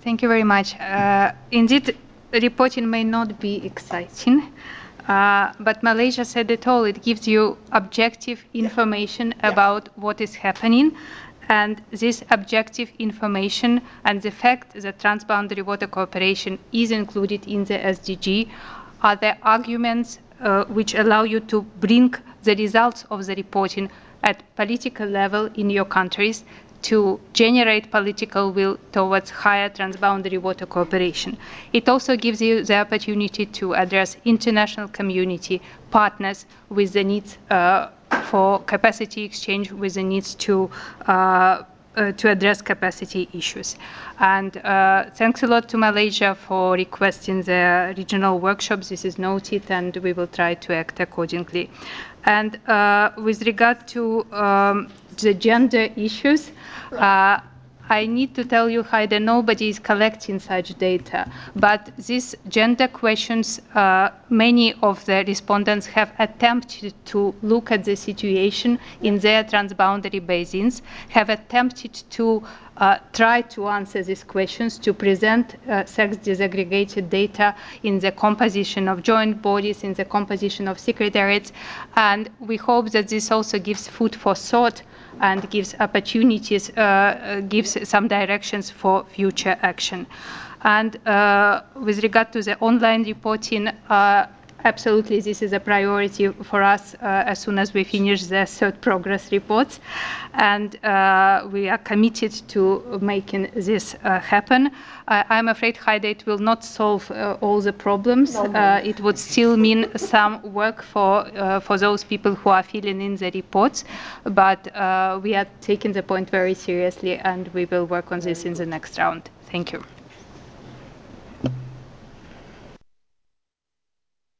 Thank you very much. Indeed, reporting may not be exciting, but Malaysia said it all. It gives you objective information about what is happening. And this objective information and the fact that transboundary water cooperation is included in the SDG are the arguments which allow you to bring the results of the reporting at political level in your countries to generate political will towards higher transboundary water cooperation. It also gives you the opportunity to address international community partners with the needs for capacity exchange, with the needs to address capacity issues. And thanks a lot to Malaysia for requesting the regional workshops. This is noted, and we will try to act accordingly. And with regard to the gender issues, I need to tell you, Haida, nobody is collecting such data, but these gender questions, many of the respondents have attempted to look at the situation in their transboundary basins, have attempted to try to answer these questions, to present sex disaggregated data in the composition of joint bodies, in the composition of secretariats, and we hope that this also gives food for thought and gives opportunities, gives some directions for future action. And with regard to the online reporting, absolutely, this is a priority for us as soon as we finish the third progress reports. And we are committed to making this happen. I'm afraid, Haida, it will not solve all the problems. It would still mean some work for those people who are filling in the reports. But we are taking the point very seriously, and we will work on this in the next round. Thank you.